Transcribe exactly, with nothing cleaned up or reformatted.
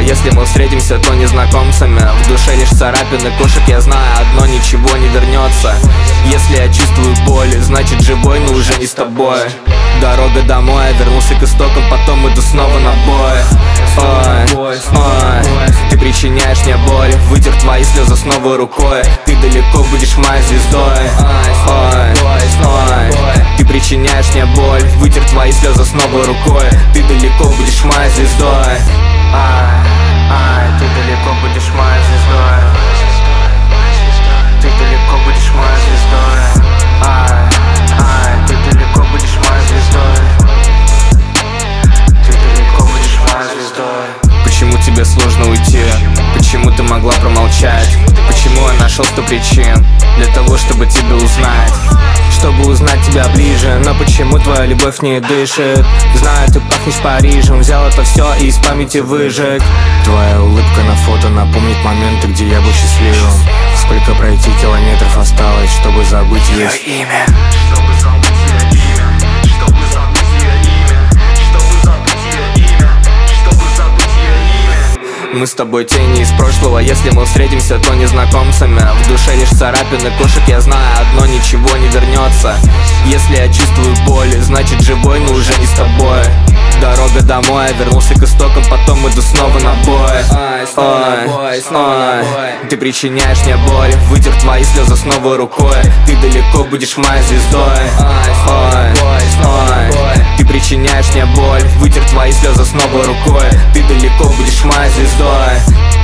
если мы встретимся, то незнакомцами. В душе лишь царапины кошек, я знаю одно, ничего не вернется. Если я чувствую боль, значит живой, но уже не с тобой. Дорога домой, я вернулся к истокам, потом иду снова на бой. Ой, ой, ты причиняешь мне боль, вытер твои слезы снова рукой. Ты далеко будешь моей звездой. Ой, ой, ты причиняешь мне боль, вытер твои слезы снова рукой. Ты далеко будешь моей звездой. Ай, ай, ты далеко будешь моей звездой. Ты далеко будешь моей звездой. Ай, ай, ты далеко будешь моей звездой. Ты далеко будешь моей звездой. Почему тебе сложно уйти? Почему ты могла промолчать? Почему я нашел сто причин для того, чтобы тебя узнать? Чтобы узнать тебя ближе, но почему твоя любовь не дышит? Знаю, ты пахнешь Парижем, взял это все и из памяти выжег. Твоя улыбка на фото напомнит моменты, где я был счастливым. Сколько пройти километров осталось, чтобы забыть ее имя. Мы с тобой тени из прошлого, если мы встретимся, то незнакомцами. В душе лишь царапины кошек, я знаю одно, ничего не вернется. Если я чувствую боль, значит живой, но уже не с тобой. Дорога домой, я вернулся к истокам, потом иду снова на бой. Ой, ой, ты причиняешь мне боль, вытер твои слезы снова рукой. Ты далеко будешь моей звездой. Ой, ой, ты причиняешь мне боль, вытер твои слезы снова рукой. Ты далеко будешь моей звездой.